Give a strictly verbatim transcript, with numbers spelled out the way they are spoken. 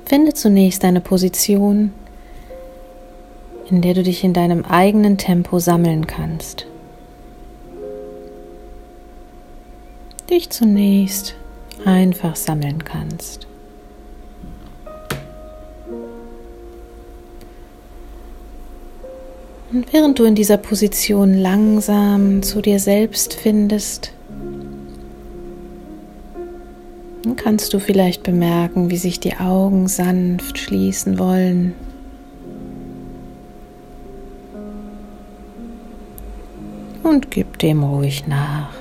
Finde zunächst eine Position, in der du dich in deinem eigenen Tempo sammeln kannst. Dich zunächst einfach sammeln kannst. Und während du in dieser Position langsam zu dir selbst findest, kannst du vielleicht bemerken, wie sich die Augen sanft schließen wollen. Und gib dem ruhig nach.